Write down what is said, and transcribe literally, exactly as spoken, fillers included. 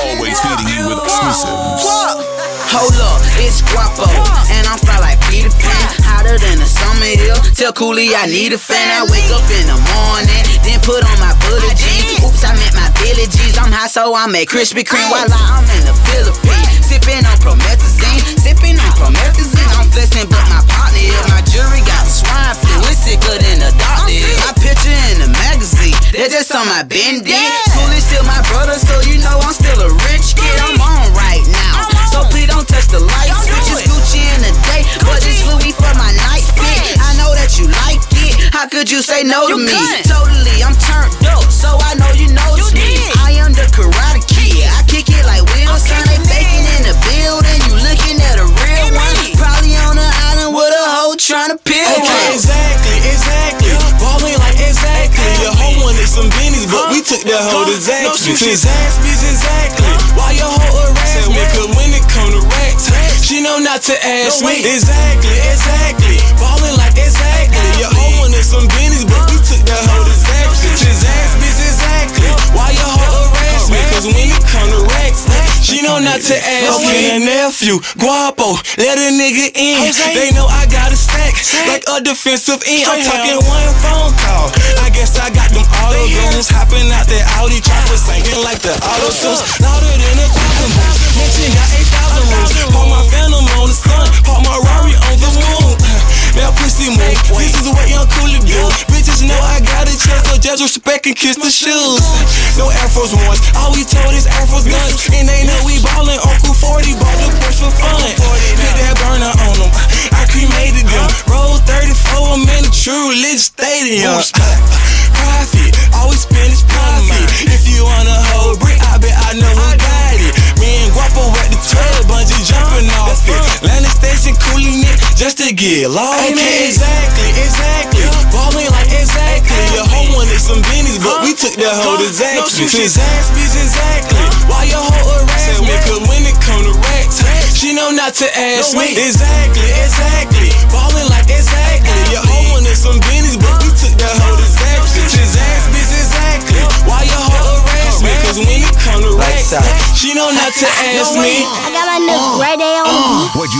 always feeding you with exclusives. Hold up, it's Guapo, and I'm fly like Peter Pan. Hotter than the summer hill. Tell Cooley I need a fan. I wake up in the morning, then put on my bullet jeans. Oops, I meant my Billie Jeans. I'm high, so I make Krispy Kreme while I'm in the Philippines. Sipping on promethazine, sipping on promethazine. I'm flexing, but my partner is. My jury got swine flu. It's sicker than the doctor is. My picture in the magazine, they're just on my bending. Cooley still my brother, so you know I'm still a rich kid. I'm on right now, so please don't touch the lights. Switches Gucci in the day, but it's Louis for my night fit. I know that you like it. How could you say no to me? Totally, I'm turned up, so I know you notice me. I am the Karate Kid. I kick it like Will Son. They faking in the building. You looking at a real one. Probably on the island with a hoe trying to peel one. Okay, exactly, exactly. Ballin' like exactly. Your hoe wanted some bennies, but we took that hoe to Zaxby's. To Zaxby's, exactly. Why your hoe harass me? Cause when it come to racks, she know not to ask me. Exactly, exactly. Ballin' like exactly. Your hoe wanted some bennies, but we took that hoe to Zaxby's. To Zaxby's, exactly. Why your hoe harass me? Cause when it come to racks, she know not to ask me. Okay, nephew, Guapo, let a nigga in. They know I got a stack, like a defensive end. I'm talking one phone call. I guess I got them auto goons hopping out that Audi chopper, singing like the auto tunes. Louder than a thousand boots. Mention got eight thousand rooms. Park my Phantom on the sun, park my Rari on the moon. Now pussy move, this is what young Cooley do. Bitches know I got a chance, so just respect and kiss the shoes. No Air Force Ones, all we told is Air Force guns. And they know we ballin', Uncle forty bought the Porsche for fun. Hit that burner on them, I cremated them. Roll thirty-four, I'm in the True Religious Stadium. Profit, always spend his profit. If you wanna hold brick, I bet I know who got it. Me and Guapo at the twelve, bungee jumping off it. Landing station, Cooley Nick, just to get lost. Okay, exactly, exactly. Ballin' like exactly. Your hoe wanted some bennies, but we took that hoe to Zaxby's. To Zaxby's, exactly. Why your hoe harass me? Cause when it come to racks, she know not to ask me. Exactly, exactly. Ballin' like exactly. Your hoe wanted some bennies, but we took that hoe to Zaxby's. To Zaxby's, exactly. Why your hoe harass me? Cause when it come to racks, she know not to ask me. I got